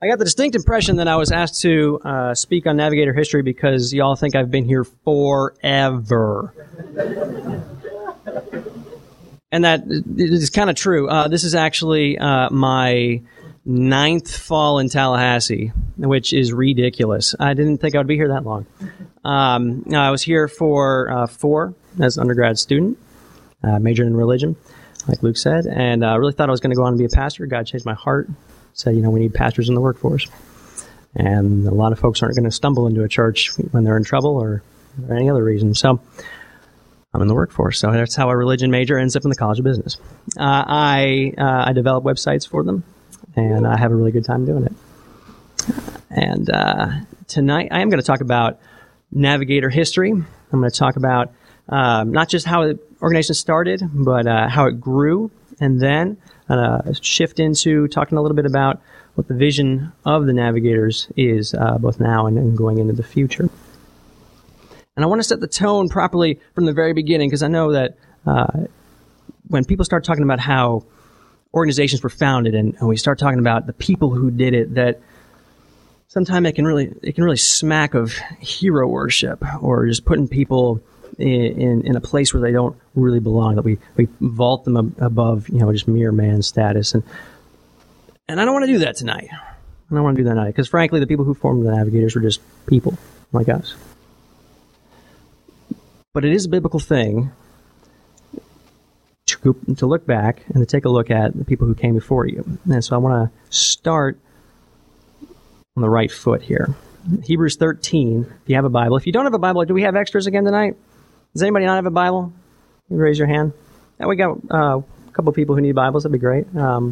I got the distinct impression that I was asked to speak on Navigator history because y'all think I've been here forever. And that is kind of true. This is actually my 9th fall in Tallahassee, which is ridiculous. I didn't think I would be here that long. I was here for 4 as an undergrad student, majored in religion, like Luke said, and I really thought I was going to go on and be a pastor. God changed my heart. Said, we need pastors in the workforce. And a lot of folks aren't going to stumble into a church when they're in trouble or any other reason. So I'm in the workforce. So that's how a religion major ends up in the College of Business. I develop websites for them, and I have a really good time doing it. And tonight I am going to talk about Navigator history. I'm going to talk about not just how the organization started, but how it grew, and then shift into talking a little bit about what the vision of the Navigators is, both now and going into the future. And I want to set the tone properly from the very beginning, because I know that when people start talking about how organizations were founded and we start talking about the people who did it, that sometimes it can really smack of hero worship or just putting people in a place where they don't really belong, that we vault them above, just mere man status. And I don't want to do that tonight. I don't want to do that tonight, because frankly, the people who formed the Navigators were just people like us. But it is a biblical thing to look back and to take a look at the people who came before you. And so I want to start on the right foot here. Hebrews 13, if you have a Bible. If you don't have a Bible, do we have extras again tonight? Does anybody not have a Bible? You raise your hand. Yeah, we got a couple of people who need Bibles. That'd be great.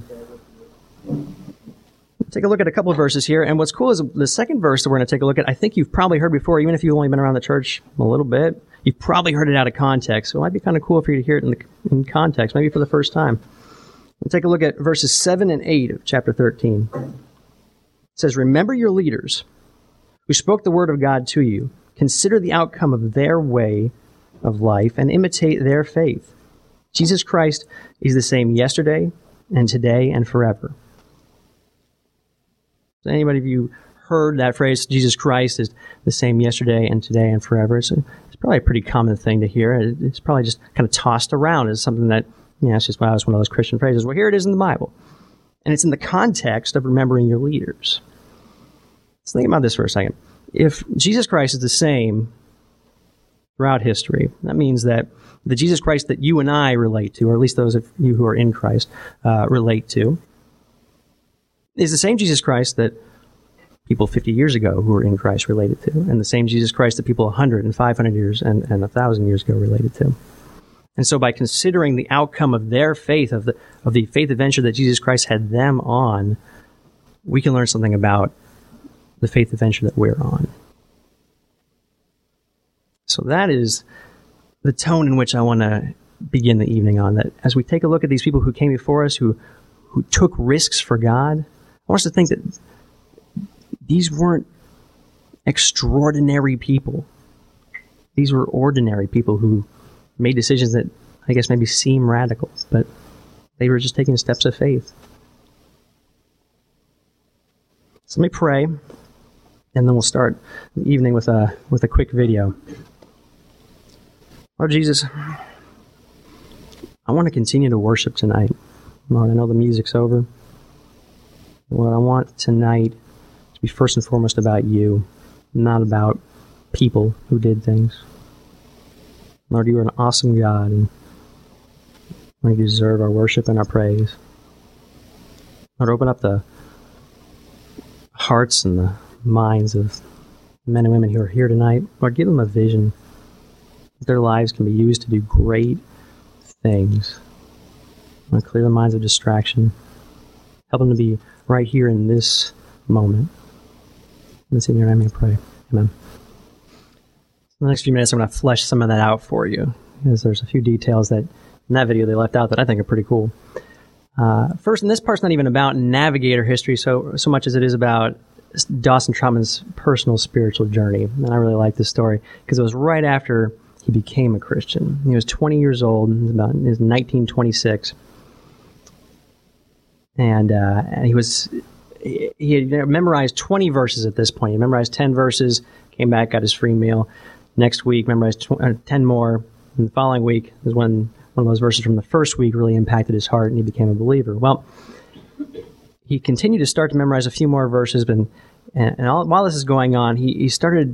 Take a look at a couple of verses here. And what's cool is the second verse that we're going to take a look at, I think you've probably heard before, even if you've only been around the church a little bit. You've probably heard it out of context. So it might be kind of cool for you to hear it in context, maybe for the first time. We'll take a look at verses 7 and 8 of chapter 13. It says, "Remember your leaders who spoke the word of God to you. Consider the outcome of their way of life and imitate their faith. Jesus Christ is the same yesterday and today and forever." Has anybody of you heard that phrase, Jesus Christ is the same yesterday and today and forever? It's probably a pretty common thing to hear. It's probably just kind of tossed around as something that, it's just one of those Christian phrases. Well, here it is in the Bible. And it's in the context of remembering your leaders. Let's think about this for a second. If Jesus Christ is the same throughout history, that means that the Jesus Christ that you and I relate to, or at least those of you who are in Christ relate to, is the same Jesus Christ that people 50 years ago who were in Christ related to, and the same Jesus Christ that people 100 and 500 years and 1,000 years ago related to. And so by considering the outcome of their faith, of the faith adventure that Jesus Christ had them on, we can learn something about the faith adventure that we're on. So that is the tone in which I want to begin the evening on, that as we take a look at these people who came before us, who took risks for God, I want us to think that these weren't extraordinary people. These were ordinary people who made decisions that I guess maybe seem radical, but they were just taking steps of faith. So let me pray, and then we'll start the evening with a quick video. Lord Jesus, I want to continue to worship tonight. Lord, I know the music's over. Lord, I want tonight to be first and foremost about you, not about people who did things. Lord, you are an awesome God, and you deserve our worship and our praise. Lord, open up the hearts and the minds of men and women who are here tonight. Lord, give them a vision that their lives can be used to do great things. Lord, clear the minds of distraction. Help them to be right here in this moment. Let's see, in your name I pray. Amen. In the next few minutes, I'm going to flesh some of that out for you, because there's a few details that in that video they left out that I think are pretty cool. First, and this part's not even about Navigator history so much as it is about Dawson Trotman's personal spiritual journey. And I really like this story because it was right after he became a Christian. He was 20 years old. It was 1926. And he was he had memorized 20 verses at this point. He memorized 10 verses, came back, got his free meal. Next week, memorized 10 more. And the following week is when one of those verses from the first week really impacted his heart, and he became a believer. Well, he continued to start to memorize a few more verses, but while this is going on, he started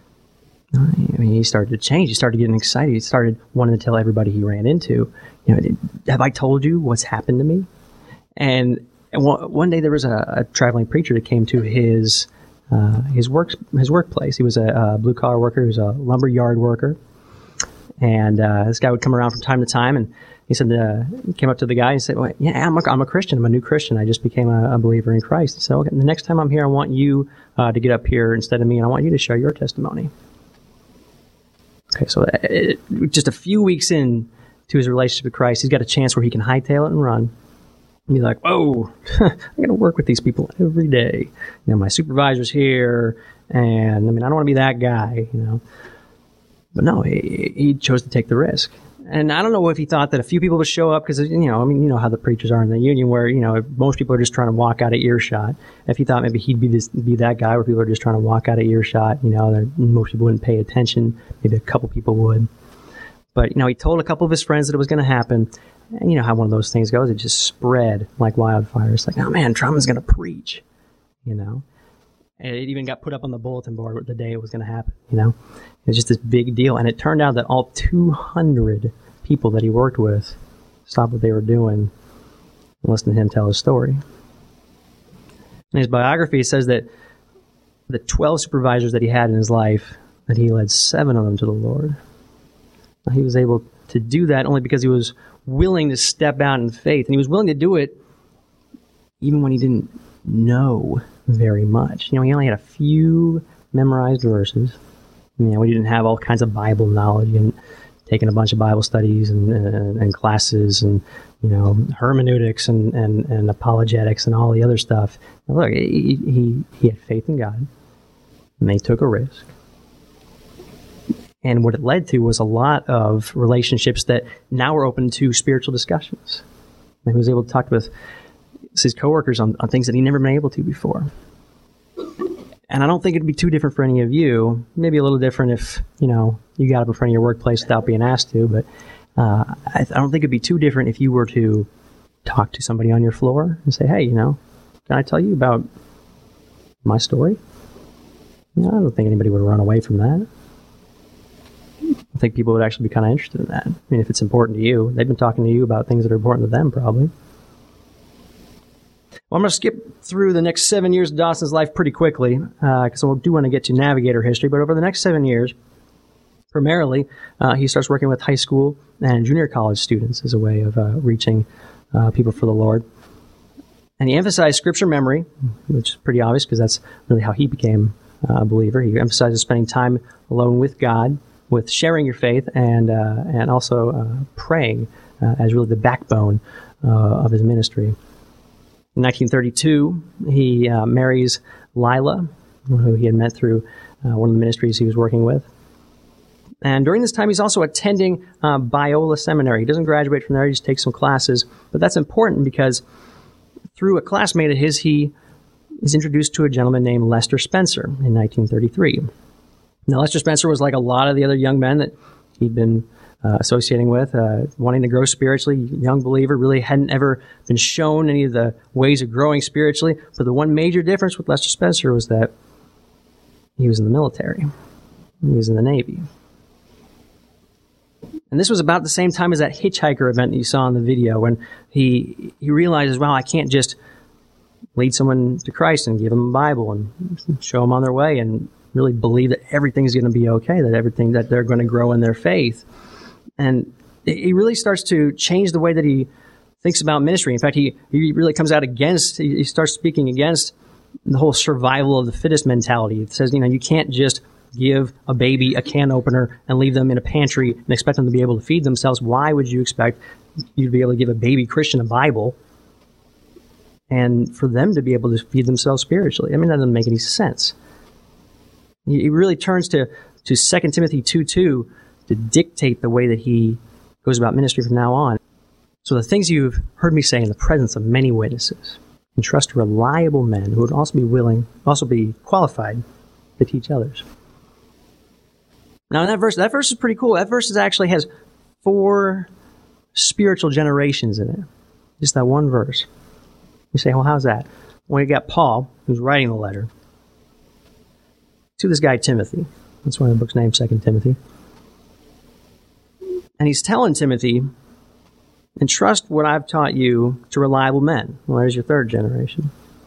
to change. He started getting excited. He started wanting to tell everybody he ran into, have I told you what's happened to me? And one day there was a traveling preacher that came to his workplace. He was a blue collar worker. He was a lumber yard worker, and this guy would come around from time to time. And he said, he came up to the guy and said, well, "Yeah, I'm a Christian. I'm a new Christian. I just became a believer in Christ." He said, "Okay, the next time I'm here, I want you to get up here instead of me, and I want you to share your testimony." Okay, so just a few weeks in to his relationship with Christ, he's got a chance where he can hightail it and run. And be like, whoa, I got to work with these people every day. My supervisor's here, and I don't want to be that guy, But no, he chose to take the risk. And I don't know if he thought that a few people would show up because, you know how the preachers are in the union where, most people are just trying to walk out of earshot. If he thought maybe he'd be that guy where people are just trying to walk out of earshot, most people wouldn't pay attention. Maybe a couple people would. But, he told a couple of his friends that it was going to happen. And you know how one of those things goes. It just spread like wildfire. It's like, oh man, Trumman's going to preach, And it even got put up on the bulletin board the day it was going to happen, It was just this big deal. And it turned out that all 200 people that he worked with stopped what they were doing and listened to him tell his story. In his biography, it says that the 12 supervisors that he had in his life, that he led 7 of them to the Lord. Now, he was able to do that only because he was willing to step out in faith. And he was willing to do it even when he didn't know very much. He only had a few memorized verses. We didn't have all kinds of Bible knowledge and taking a bunch of Bible studies and classes and, hermeneutics and apologetics and all the other stuff. Now, look, he had faith in God, and they took a risk. And what it led to was a lot of relationships that now are open to spiritual discussions. And he was able to talk with his coworkers on things that he never been able to before. And I don't think it'd be too different for any of you. Maybe a little different if, you got up in front of your workplace without being asked to. But I don't think it'd be too different if you were to talk to somebody on your floor and say, hey, can I tell you about my story? I don't think anybody would run away from that. I think people would actually be kind of interested in that. If it's important to you, they've been talking to you about things that are important to them, probably. Well, I'm going to skip through the next 7 years of Dawson's life pretty quickly, because I do want to get to Navigator history. But over the next 7 years, primarily, he starts working with high school and junior college students as a way of reaching people for the Lord. And he emphasized scripture memory, which is pretty obvious because that's really how he became a believer. He emphasizes spending time alone with God, with sharing your faith, and also praying as really the backbone of his ministry. In 1932, he marries Lila, who he had met through one of the ministries he was working with. And during this time, he's also attending Biola Seminary. He doesn't graduate from there, he just takes some classes. But that's important because through a classmate of his, he is introduced to a gentleman named Lester Spencer in 1933. Now, Lester Spencer was like a lot of the other young men that he'd been associating with, wanting to grow spiritually, young believer, really hadn't ever been shown any of the ways of growing spiritually. But the one major difference with Lester Spencer was that he was in the military. He was in the Navy. And this was about the same time as that hitchhiker event that you saw in the video when he realizes, wow, I can't just lead someone to Christ and give them a Bible and show them on their way and really believe that everything's going to be okay, that they're going to grow in their faith. And he really starts to change the way that he thinks about ministry. In fact, he really comes out against, he starts speaking against the whole survival of the fittest mentality. It says, you can't just give a baby a can opener and leave them in a pantry and expect them to be able to feed themselves. Why would you expect you to be able to give a baby Christian a Bible and for them to be able to feed themselves spiritually? That doesn't make any sense. He really turns to 2 Timothy 2:2 to dictate the way that he goes about ministry from now on. So the things you've heard me say in the presence of many witnesses, and trust reliable men who would also be qualified to teach others. Now, that verse is pretty cool. That verse actually has 4 spiritual generations in it. Just that one verse. You say, well, how's that? Well, you got Paul, who's writing the letter to this guy Timothy. That's why the book's named 2 Timothy. And he's telling Timothy, entrust what I've taught you to reliable men. Well, there's your 3rd generation.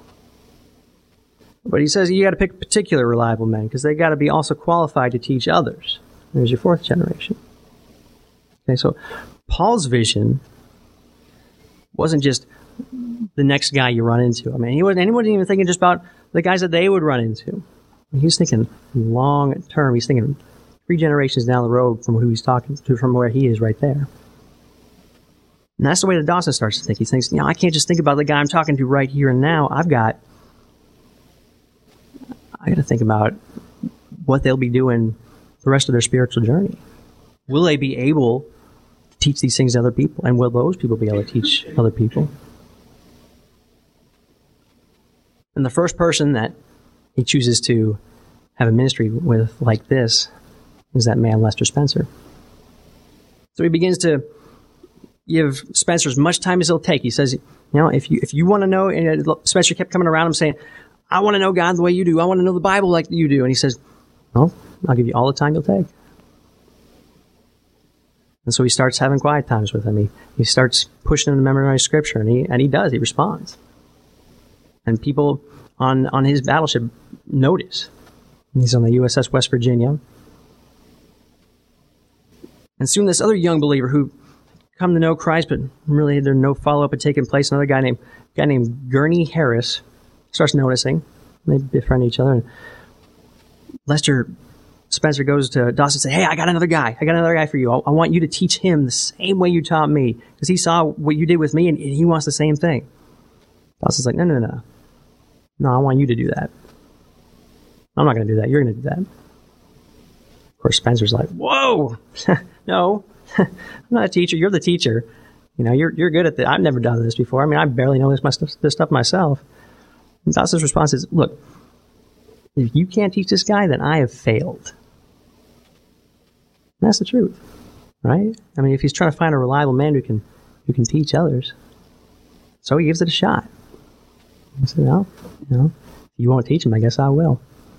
But he says you got to pick particular reliable men because they got to be also qualified to teach others. There's your 4th generation. Okay, so Paul's vision wasn't just the next guy you run into. I mean, he wasn't even thinking just about the guys that they would run into. He was thinking long term. He's thinking 3 generations down the road from who he's talking to, from where he is right there. And that's the way that Dawson starts to think. He thinks, I can't just think about the guy I'm talking to right here and now. I got to think about what they'll be doing the rest of their spiritual journey. Will they be able to teach these things to other people? And will those people be able to teach other people? And the first person that he chooses to have a ministry with like this is that man, Lester Spencer. So he begins to give Spencer as much time as he'll take. He says, if you want to know, and Spencer kept coming around him saying, I want to know God the way you do. I want to know the Bible like you do. And he says, well, I'll give you all the time you'll take. And so he starts having quiet times with him. He starts pushing him to memorize Scripture, and he does. He responds. And people on his battleship notice. He's on the USS West Virginia. And soon this other young believer who come to know Christ, but really there's no follow-up had taken place. Another guy named Gurney Harris starts noticing. They befriend each other. And Lester Spencer goes to Dawson and says, hey, I got another guy for you. I want you to teach him the same way you taught me. Because he saw what you did with me, and he wants the same thing. Dawson's like, no. No, I want you to do that. I'm not going to do that. You're going to do that. Of course, Spencer's like, whoa, no, I'm not a teacher. You're the teacher. You're good at this. I've never done this before. I mean, I barely know this stuff myself. And Dawson's response is, look, if you can't teach this guy, then I have failed. And that's the truth, right? I mean, if he's trying to find a reliable man who can teach others, so he gives it a shot. I said, well, if you won't teach him, I guess I will.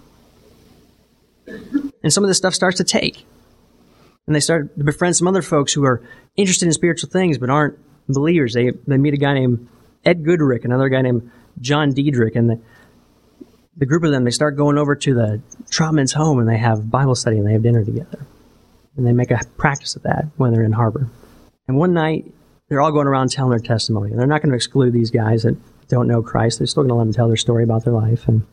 And some of this stuff starts to take. And they start to befriend some other folks who are interested in spiritual things but aren't believers. They meet a guy named Ed Goodrick, another guy named John Diedrich, and the group of them, they start going over to the Trotman's home and they have Bible study and they have dinner together. And they make a practice of that when they're in harbor. And one night, they're all going around telling their testimony. And they're not going to exclude these guys that don't know Christ. They're still going to let them tell their story about their life. And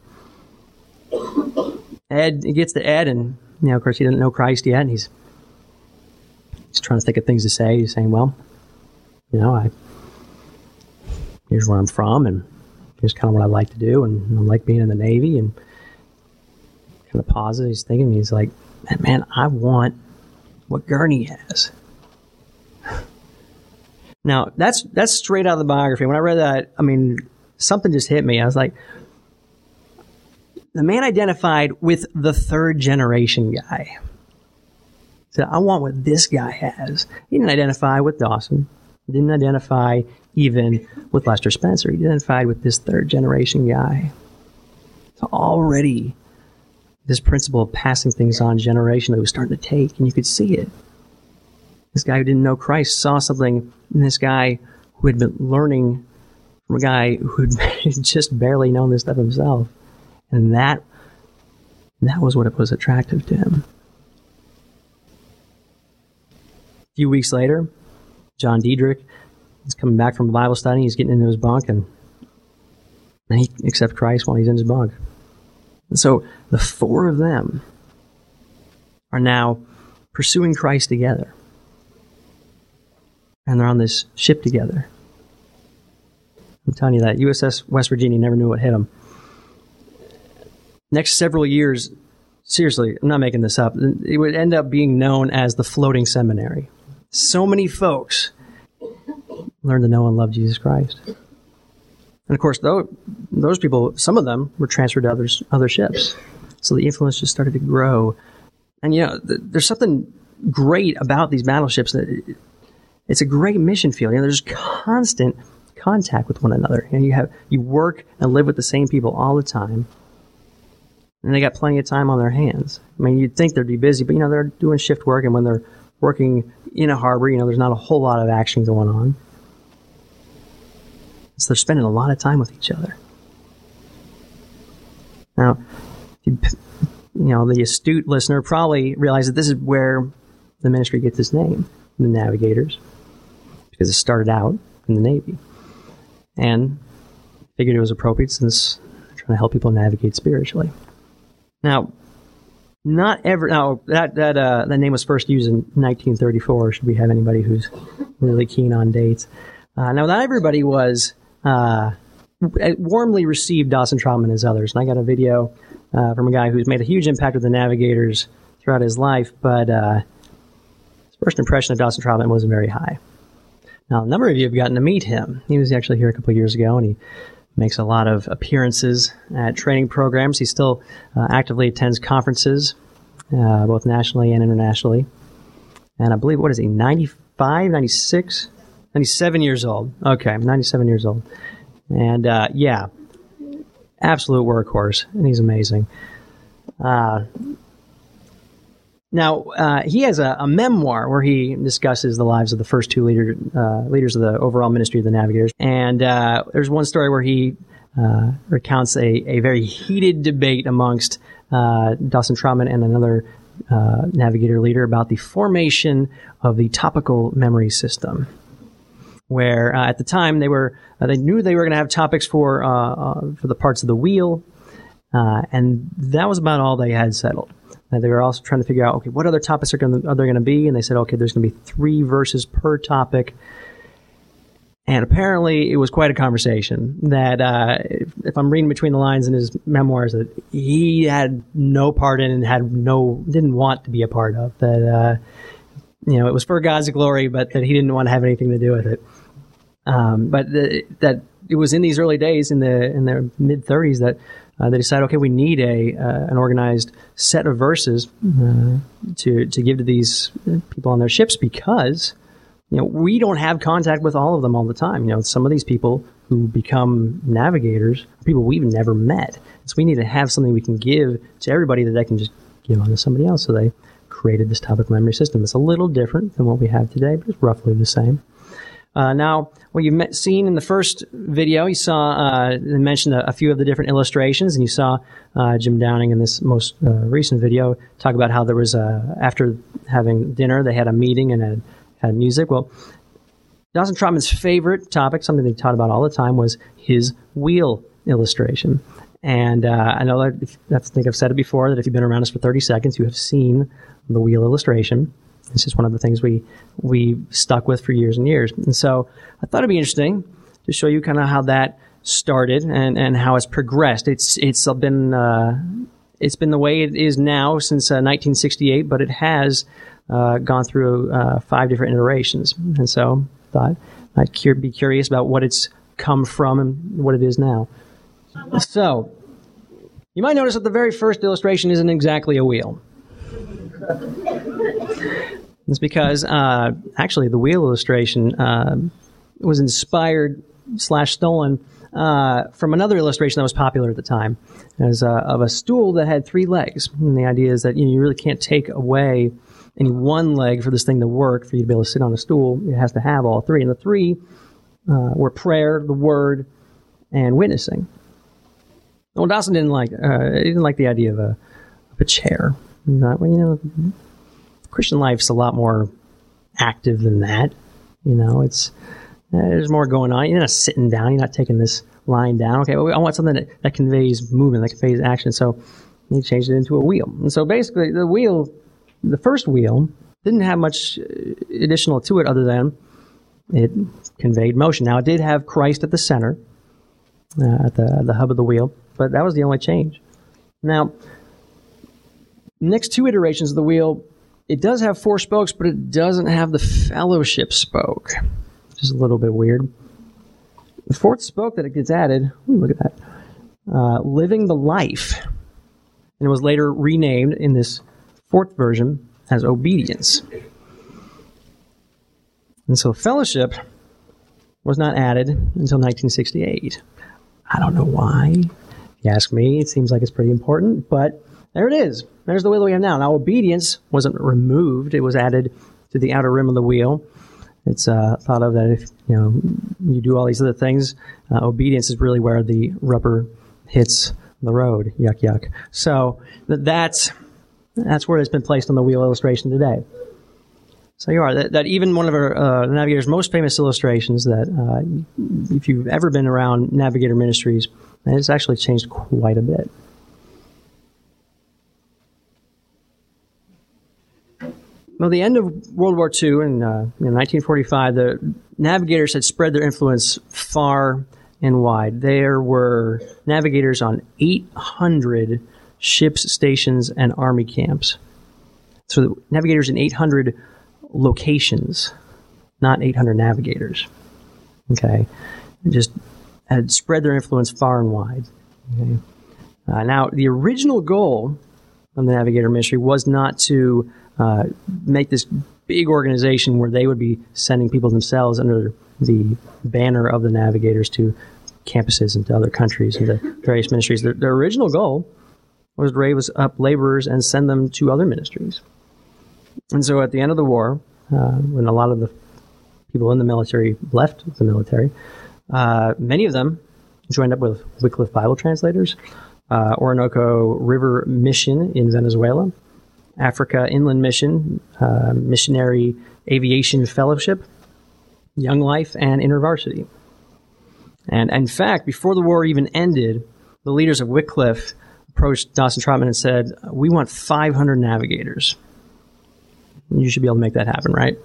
it gets to Ed, and of course he doesn't know Christ yet, and he's trying to think of things to say. He's saying, well, here's where I'm from, and here's kind of what I like to do, and I like being in the Navy, and kind of pauses. He's thinking, he's like, man, I want what Gurney has. Now, that's straight out of the biography. When I read that, I mean, something just hit me. I was like, the man identified with the 3rd generation guy. He said, I want what this guy has. He didn't identify with Dawson. He didn't identify even with Lester Spencer. He identified with this 3rd generation guy. So already, this principle of passing things on generationally was starting to take, and you could see it. This guy who didn't know Christ saw something in this guy who had been learning from a guy who had just barely known this stuff himself. And that was what was attractive to him. A few weeks later, John Diedrich is coming back from a Bible study. He's getting into his bunk, and he accepts Christ while he's in his bunk. And so the 4 of them are now pursuing Christ together. And they're on this ship together. I'm telling you that USS West Virginia never knew what hit them. Next several years, seriously, I'm not making this up, it would end up being known as the Floating Seminary. So many folks learned to know and love Jesus Christ. And of course, those people, some of them were transferred to other ships. So the influence just started to grow. And, there's something great about these battleships that it's a great mission field. There's constant contact with one another. You work and live with the same people all the time. And they got plenty of time on their hands. I mean, you'd think they'd be busy, but, they're doing shift work. And when they're working in a harbor, there's not a whole lot of action going on. So they're spending a lot of time with each other. Now, the astute listener probably realized that this is where the ministry gets its name, the Navigators, because it started out in the Navy. And figured it was appropriate since they're trying to help people navigate spiritually. Now, that name was first used in 1934. Should we have anybody who's really keen on dates? Now, not everybody was warmly received Dawson Trotman as others. And I got a video from a guy who's made a huge impact with the Navigators throughout his life, but his first impression of Dawson Trotman wasn't very high. Now, a number of you have gotten to meet him. He was actually here a couple of years ago, and he makes a lot of appearances at training programs. He still actively attends conferences, both nationally and internationally. And I believe, 95, 96? 97 years old. Okay, 97 years old. And, absolute workhorse, and he's amazing. Now, he has a memoir where he discusses the lives of the first two leaders of the overall ministry of the Navigators. And there's one story where he recounts a very heated debate amongst Dawson Trotman and another Navigator leader about the formation of the topical memory system. Where at the time they knew they were going to have topics for the parts of the wheel, and that was about all they had settled. They were also trying to figure out, okay, what other topics are there going to be? And they said, okay, there's going to be 3 verses per topic. And apparently, it was quite a conversation. That if I'm reading between the lines in his memoirs, that he had no part in and didn't want to be a part of. That it was for God's glory, but that he didn't want to have anything to do with it. But that it was in these early days, in their mid 30s, that they decided, okay, we need an organized set of verses to give to these people on their ships, because we don't have contact with all of them all the time. Some of these people who become navigators are people we've never met, so we need to have something we can give to everybody that they can just give on to somebody else. So they created this topic memory system. It's a little different than what we have today, but it's roughly the same. Now, what you've seen in the first video, you saw they mentioned a few of the different illustrations, and you saw Jim Downing in this most recent video talk about how there was after having dinner, they had a meeting and had music. Well, Dawson Trotman's favorite topic, something they taught about all the time, was his wheel illustration. And I know that I think I've said it before, that if you've been around us for 30 seconds, you have seen the wheel illustration. It's just one of the things we stuck with for years and years. And so I thought it'd be interesting to show you kind of how that started and how it's progressed. It's been the way it is now since 1968, but it has gone through 5 different iterations. And so I thought I'd be curious about what it's come from and what it is now. So you might notice that the very first illustration isn't exactly a wheel. It's because, actually, the wheel illustration was inspired / stolen from another illustration that was popular at the time, of a stool that had 3 legs. And the idea is that you really can't take away any one leg for this thing to work, for you to be able to sit on a stool. It has to have all 3. And the 3 were prayer, the word, and witnessing. Well, Dawson didn't like the idea of a chair. Christian life's a lot more active than that. There's more going on. You're not sitting down. You're not taking this lying down. Okay, well, I want something that conveys movement, that conveys action. So he changed it into a wheel. And so basically, the first wheel, didn't have much additional to it other than it conveyed motion. Now, it did have Christ at the center, at the hub of the wheel, but that was the only change. Now, next 2 iterations of the wheel, it does have 4 spokes, but it doesn't have the fellowship spoke, which is a little bit weird. The fourth spoke that it gets added, look at that, living the life. And it was later renamed in this fourth version as obedience. And so fellowship was not added until 1968. I don't know why. If you ask me, it seems like it's pretty important, but there it is. There's the wheel that we have now. Now, obedience wasn't removed. It was added to the outer rim of the wheel. It's thought of that if you do all these other things, obedience is really where the rubber hits the road. Yuck, yuck. So that's where it's been placed on the wheel illustration today. So you are that even one of our Navigator's most famous illustrations that if you've ever been around Navigator Ministries, it's actually changed quite a bit. Well, the end of World War II in 1945, the Navigators had spread their influence far and wide. There were Navigators on 800 ships, stations, and army camps. So the Navigators in 800 locations, not 800 Navigators. Okay, just had spread their influence far and wide. Okay, now the original goal of the Navigator Ministry was not to make this big organization where they would be sending people themselves under the banner of the Navigators to campuses and to other countries and to various ministries. Their original goal was to raise up laborers and send them to other ministries. And so at the end of the war, when a lot of the people in the military left the military, many of them joined up with Wycliffe Bible translators, Orinoco River Mission in Venezuela, Africa Inland Mission, Missionary Aviation Fellowship, Young Life, and InterVarsity. And in fact, before the war even ended, the leaders of Wycliffe approached Dawson Trotman and said, "We want 500 navigators." You should be able to make that happen, right?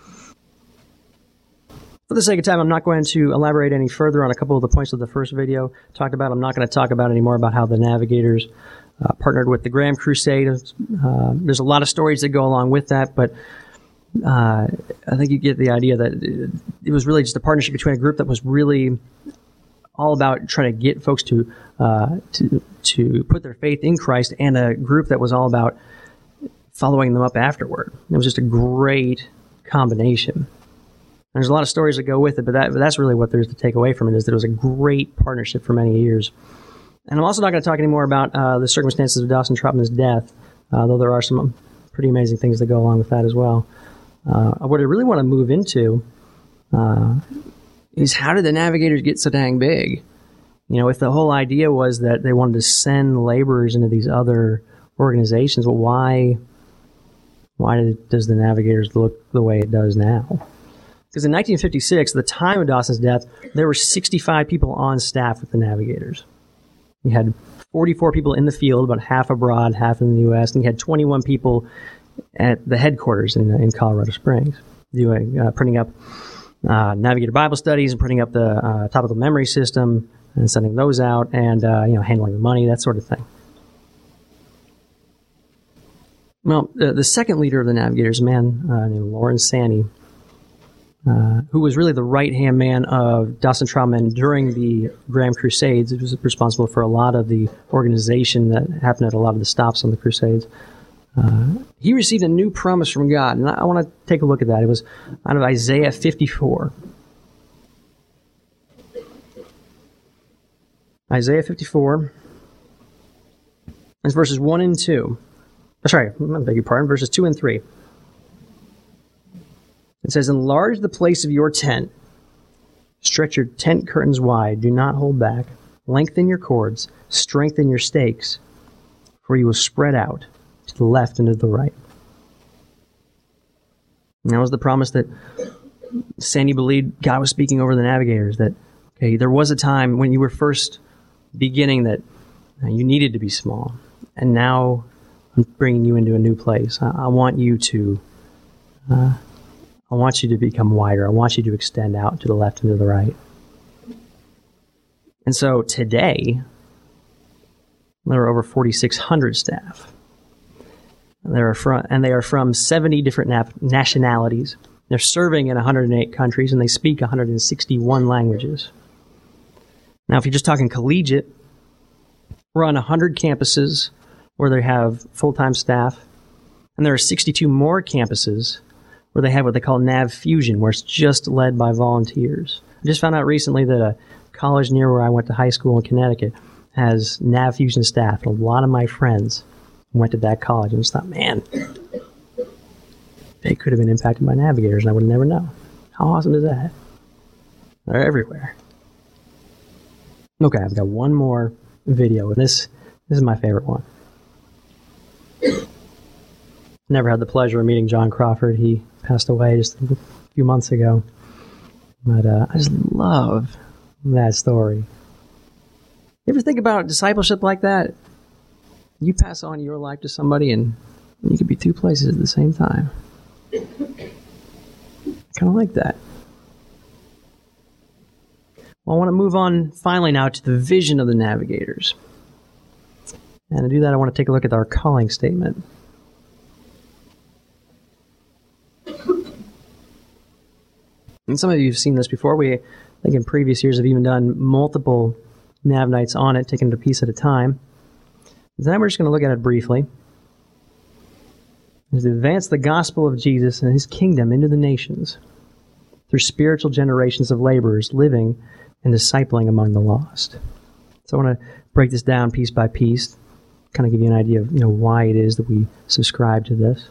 For the sake of time, I'm not going to elaborate any further on a couple of the points of the first video talked about. I'm not going to talk about any more about how the Navigators partnered with the Graham Crusade. There's a lot of stories that go along with that, but I think you get the idea that it was really just a partnership between a group that was really all about trying to get folks to put their faith in Christ, and a group that was all about following them up afterward. It was just a great combination. There's a lot of stories that go with it, but that's really what there's to take away from it, is that it was a great partnership for many years. And I'm also not going to talk anymore about the circumstances of Dawson Trotman's death, though there are some pretty amazing things that go along with that as well. What I really want to move into is, how did the Navigators get so dang big? If the whole idea was that they wanted to send laborers into these other organizations, well, why does the Navigators look the way it does now? Because in 1956, at the time of Dawson's death, there were 65 people on staff with the Navigators. You had 44 people in the field, about half abroad, half in the U.S., and you had 21 people at the headquarters in Colorado Springs, printing up Navigator Bible studies and printing up the topical memory system and sending those out, and handling the money, that sort of thing. Well, the second leader of the Navigators, a man named Lawrence Sanney, who was really the right-hand man of Dawson Trotman during the Graham Crusades. He was responsible for a lot of the organization that happened at a lot of the stops on the Crusades. He received a new promise from God, and I want to take a look at that. It was out of Isaiah 54. Isaiah 54. It's verses 1 and 2. Sorry, I beg your pardon, verses 2 and 3. It says, "Enlarge the place of your tent. Stretch your tent curtains wide. Do not hold back. Lengthen your cords. Strengthen your stakes. For you will spread out to the left and to the right." And that was the promise that Sanney believed God was speaking over the Navigators. That, okay, there was a time when you were first beginning that you needed to be small. And now I'm bringing you into a new place. I want you to become wider. I want you to extend out to the left and to the right. And so today, there are over 4,600 staff. They are from 70 different nationalities. They're serving in 108 countries, and they speak 161 languages. Now, if you're just talking collegiate, we're on 100 campuses where they have full-time staff, and there are 62 more campuses where they have what they call Nav Fusion, where it's just led by volunteers. I just found out recently that a college near where I went to high school in Connecticut has Nav Fusion staff. And a lot of my friends went to that college and just thought, man, they could have been impacted by navigators and I would never know. How awesome is that? They're everywhere. Okay, I've got one more video. This is my favorite one. Never had the pleasure of meeting John Crawford. He passed away just a few months ago. But I just love that story. You ever think about discipleship like that? You pass on your life to somebody and you could be two places at the same time. Kind of like that. Well, I want to move on finally now to the vision of the navigators. And to do that, I want to take a look at our calling statement. And some of you have seen this before. I think in previous years, have even done multiple nav nights on it, taking it a piece at a time. Then we're just going to look at it briefly. Is to advance the gospel of Jesus and his kingdom into the nations through spiritual generations of laborers living and discipling among the lost. So I want to break this down piece by piece, kind of give you an idea of why it is that we subscribe to this.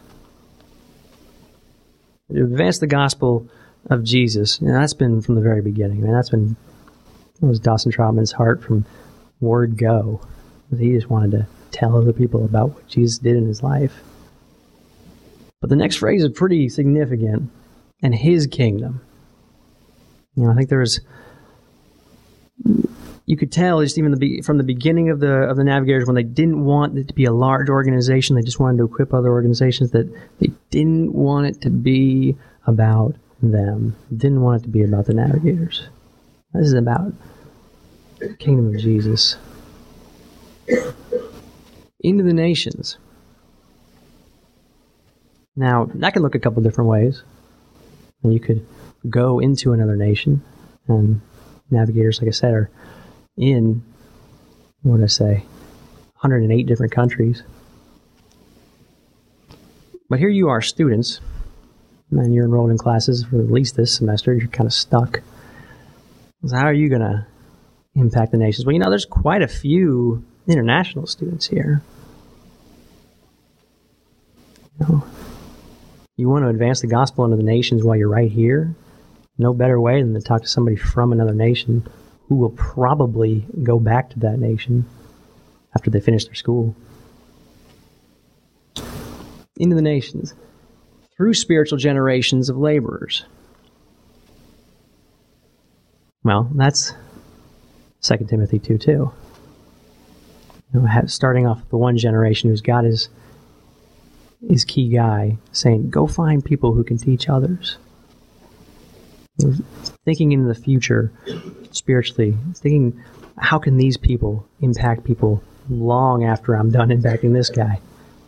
To advance the gospel of Jesus, that's been from the very beginning. That was Dawson Trotman's heart from word go. He just wanted to tell other people about what Jesus did in his life. But the next phrase is pretty significant, and his kingdom. I think you could tell just even from the beginning of the Navigators, when they didn't want it to be a large organization, they just wanted to equip other organizations, that they didn't want it to be about them. Didn't want it to be about the Navigators. This is about the kingdom of Jesus. Into the nations. Now, that can look a couple different ways. You could go into another nation, and navigators, like I said, are in, 108 different countries. But here you are, students, and you're enrolled in classes for at least this semester. You're kind of stuck. So how are you going to impact the nations? Well, there's quite a few international students here. You want to advance the gospel into the nations while you're right here? No better way than to talk to somebody from another nation who will probably go back to that nation after they finish their school. Into the nations through spiritual generations of laborers. Well, that's 2 Timothy 2:2. Starting off with the one generation who's got his key guy saying, go find people who can teach others. Thinking into the future spiritually, thinking, how can these people impact people long after I'm done impacting this guy?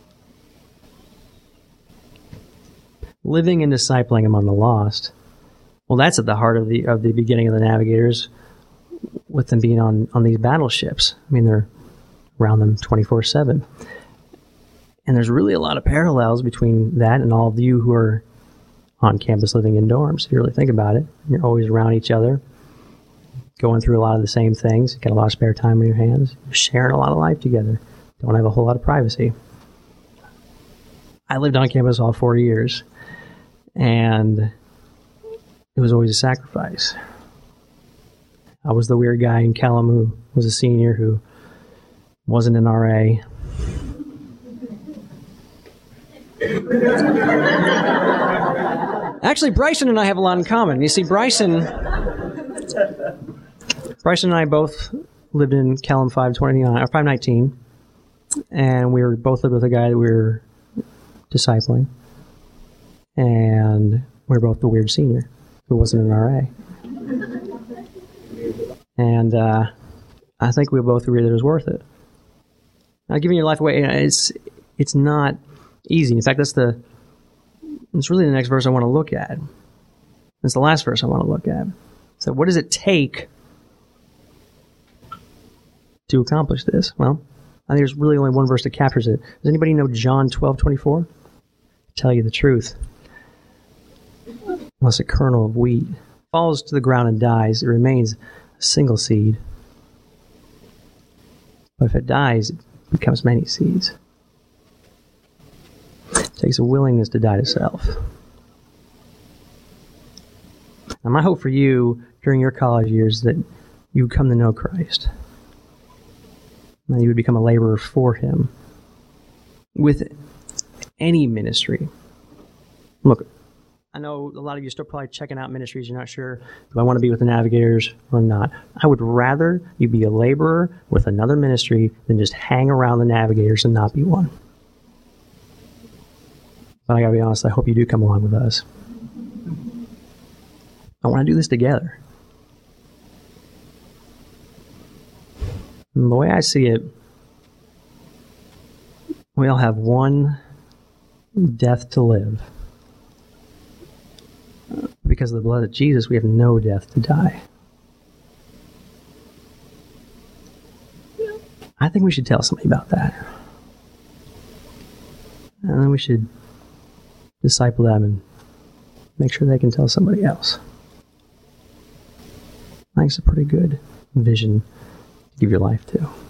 Living and discipling among the lost. Well, that's at the heart of the beginning of the Navigators, with them being on these battleships. They're around them 24/7. And there's really a lot of parallels between that and all of you who are on campus living in dorms. If you really think about it, you're always around each other, going through a lot of the same things. You've got a lot of spare time on your hands. You're sharing a lot of life together. Don't have a whole lot of privacy. I lived on campus all 4 years, and it was always a sacrifice. I was the weird guy in Kellum who was a senior who wasn't an RA. Actually, Bryson and I have a lot in common. You see, Bryson and I both lived in Kellum 519, and we were both lived with a guy that we were discipling, and we were both the weird senior who wasn't an RA. And I think we both agreed that it was worth it. Now, giving your life away, it's not easy. In fact, it's really the next verse I want to look at. It's the last verse I want to look at. So what does it take to accomplish this? Well, I think there's really only one verse that captures it. Does anybody know John 12:24? Tell you the truth. Unless a kernel of wheat falls to the ground and dies, it remains a single seed. But if it dies, it becomes many seeds. It takes a willingness to die to self. Now, my hope for you during your college years is that you would come to know Christ. And you would become a laborer for Him. With any ministry. Look, I know a lot of you are still probably checking out ministries. You're not sure, do I want to be with the Navigators or not? I would rather you be a laborer with another ministry than just hang around the Navigators and not be one. But I gotta be honest, I hope you do come along with us. I want to do this together. And the way I see it, we all have one death to live. Because of the blood of Jesus, we have no death to die. I think we should tell somebody about that. And then we should disciple them and make sure they can tell somebody else. I think it's a pretty good vision to give your life to.